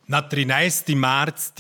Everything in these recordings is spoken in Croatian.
Na 13. marc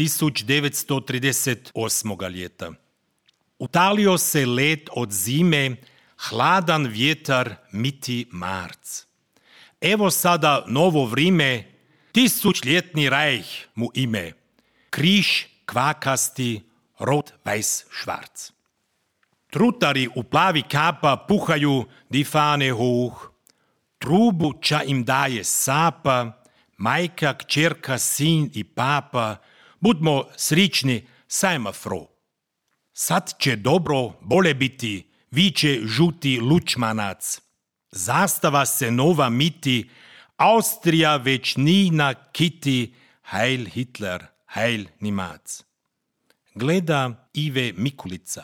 1938. ljeta. Utalio se led od zime, hladan vjetar miti marc. Evo sada novo vrime, 1000-ljetni rajh mu ime. Križ kvakasti, rot weiß schwarz. Trutari u plavi kapa puhaju di fane hoch. Trubu ča im daje sapa, majka, kćerka, sin i papa, budmo srični, sajma fro. Sad će dobro bole biti, viče žuti lučmanac. Zastava se nova miti, Austrija već ni na kiti, heil Hitler, heil Nimac. Gleda Ive Mikulica.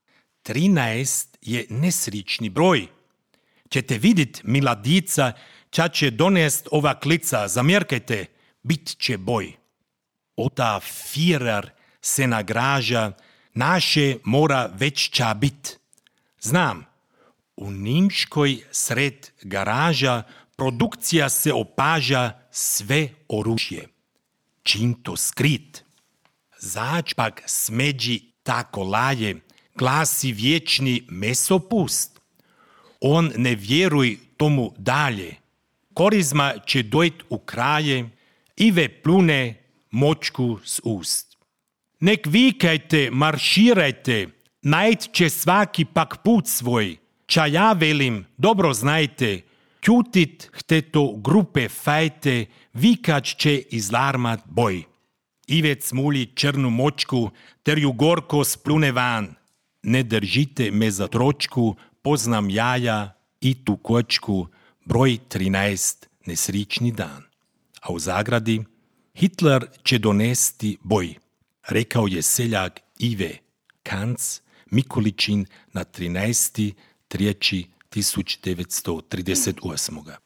13 je nesrični broj. Ćete vidit, miladica, ča će donest ova klica, zamjerkajte, bit će boj. Ota Führer se nagraža, naše mora već ča bit. Znam, u Nimškoj sred garaža produkcija se opaža sve oružje. Čim to skrit? Začpak smeđi tako laje, glasi vječni mesopust. On ne vjeruj tomu dalje. Korizma će dojt u kraje, Ive plune močku s ust. Nek vikajte, marširajte, najd će svaki pak put svoj. Ča ja velim, dobro znajte, kjutit hteto grupe fajte, vikač će izlarmat boj. Ivec smuli črnu močku, ter ju gorko splune van. Ne držite me za tročku, poznam jaja i tu kočku, broj 13, nesrični dan. A u zagradi, Hitler će donesti boj, rekao je seljak Ive Kanc Mikuličin na 13.3.1938.